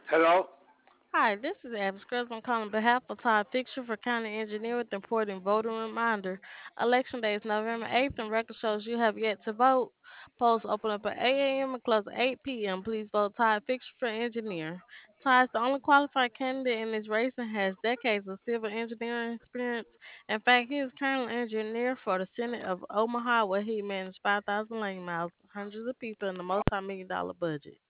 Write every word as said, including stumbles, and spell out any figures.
Hello? Hi, this is Abby Scruggs. I'm calling on behalf of Todd Fixture for County Engineer with important voting reminder. Election day is November eighth and record shows you have yet to vote. Polls open up at eight a m and close at eight p m. Please vote Todd Fixture for Engineer. Todd is the only qualified candidate in this race and has decades of civil engineering experience. In fact, he is currently engineer for the Senate of Omaha where he managed five thousand lane miles, hundreds of people, and a multi-million dollar budget.